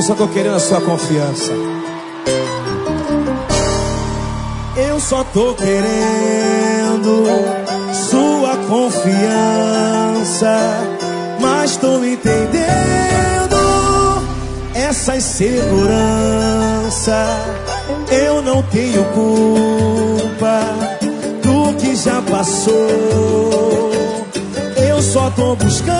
Eu só tô querendo a sua confiança. Eu só tô querendo sua confiança, mas tô entendendo essa insegurança. Eu não tenho culpa do que já passou. Eu só tô buscando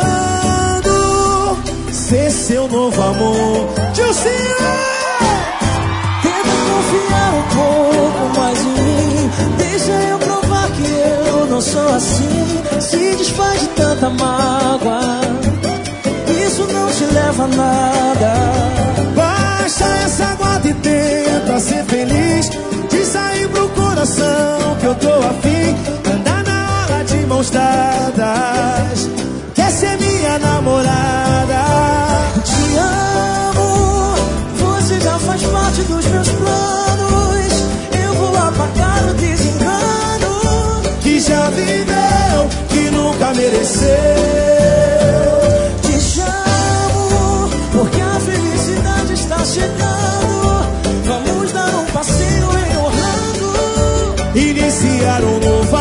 ser seu novo amor. Tiozinho! Tenta confiar um pouco mais em mim. Deixa eu provar que eu não sou assim. Se desfaz de tanta mágoa, isso não te leva a nada. Baixa essa guarda e tenta ser feliz. Diz aí pro coração que eu tô afim. Andar na hora de mãos dadas. Quer ser minha namorada? Te amo, você já faz parte dos meus planos. Eu vou apagar o desengano Que já viveu, que nunca mereceu. Te chamo, porque a felicidade está chegando. Vamos dar um passeio em Orlando, Iniciar um novo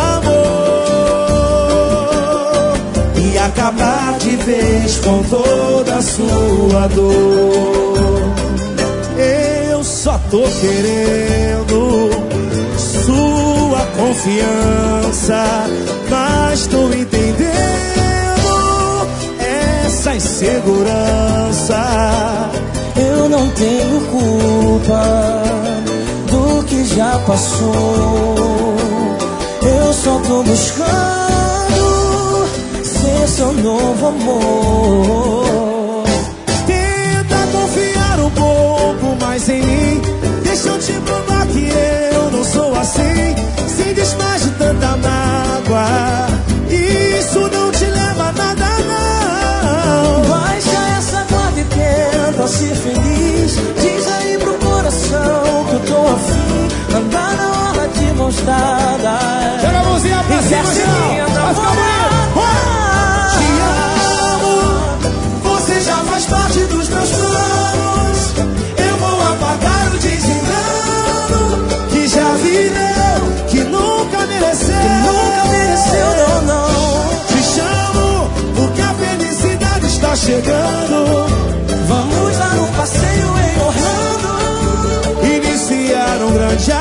amor e acabar de vez com toda a sua dor. Eu só tô querendo sua confiança, mas tô entendendo essa insegurança. eu não tenho culpa do que já passou. Eu só tô buscando ser seu novo amor. Tenta confiar um pouco mais em mim. Deixa eu te provar que eu não sou assim. Se desfaz de tanta mágoa, isso não te leva a nada, não. Baixa essa guarda e tenta ser feliz. Diz aí pro coração que eu tô afim. Andar na hora de mãos dadas. Joga a mãozinha pra cima, vai ficar bonito. Te amo, você já faz parte dos meus planos. Eu vou apagar o desengano que já viveu, que nunca mereceu. Nunca mereceu, não, não. Te chamo porque a felicidade está chegando. Vamos dar um passeio em Orlando, Iniciar um grande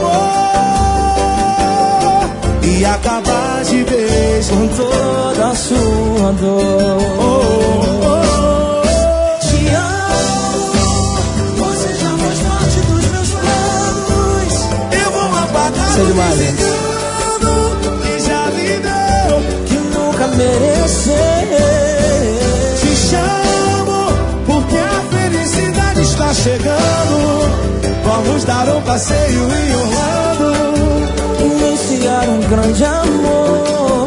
amor e acabar de vez com toda a sua dor. Te amo, você já faz parte dos meus planos. Eu vou apagar Isso é o demais, né? desengano que já viveu, Que nunca mereceu. te chamo porque a felicidade está chegando. Vamos dar um passeio em Orlando, Iniciar um grande amor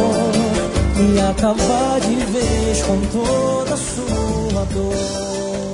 e acabar de vez com toda a sua dor.